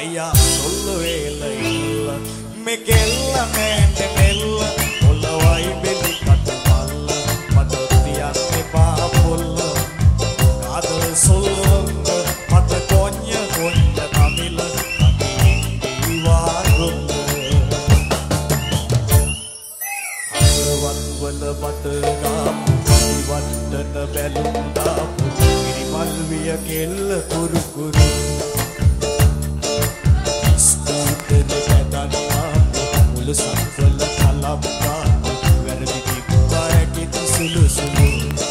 අයියා සොල්ල වේල ඉල්ල මෙකෙල්ල නෑනේ නෙල්ල ඔලවයි බෙලි කට පල්ල මට තියන්න එපා පොල්ල කාදල් සොල්ලංග මට කොඤ්ඤ තමිල අගීවාගොල්ල අගවත්වල බටගාපු වට්ටන බැලුම් දාපු ගිරිමල් විය කෙල්ල කුරු කුරු මුළු සම්පල කලම්බා වැරදි කිව්වායකින් සුළු සුළු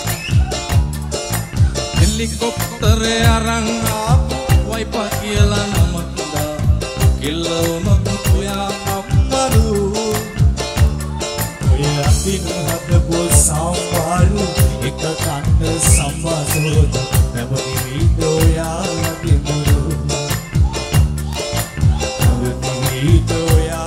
හෙලිකොප්ටරේ අරන් ආපු වයිපා කියලා නමක්දා කිල්ල උනත් ඔයා අම්මරු ඔය අතින් හදපු සම්පාරු එක කන්න සම්වාසෝද නැවති වීඩෝයා ලැබිමුරු නැවති වීඩෝයා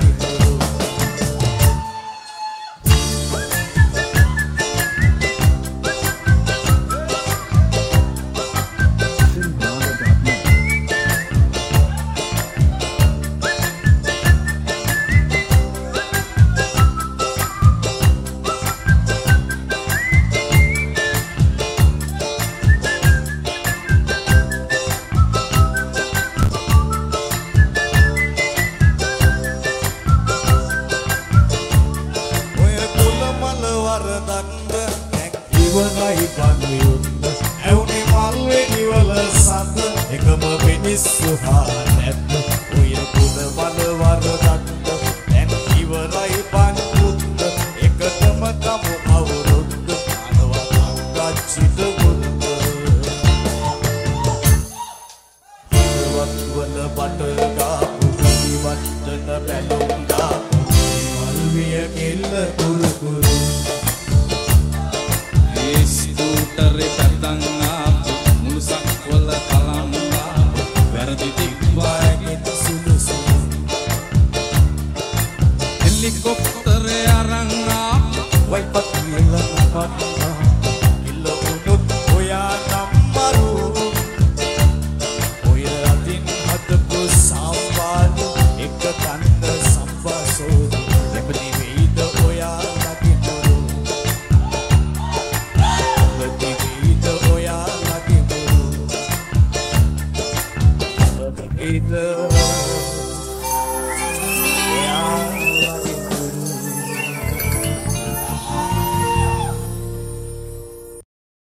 ඉවරයි බන්වියුන්න ඇවුනේ මල්වේ නිවල සඳ එකම මිනිස්සු හා නැත්ත ඔය කුල වල වරදන්න දැන් ඉවරයි බන්වුන්න එකතම කමු අවුරුද්ද අනවත් අංගච්චිත මුන්න වල බට ගාපු වට්ටන බැලුම් ගාපු මල්විය කෙල්ල කුරු කුරු ස්කූටරේ පැත්තන් ආපු මුළු සක්වල කලම්බා වැරදි තිබ්බායකින් සුළු සුළු හෙලිකොප්ටරේ අරන් ආපු වයිපත් කියලා නපත්තා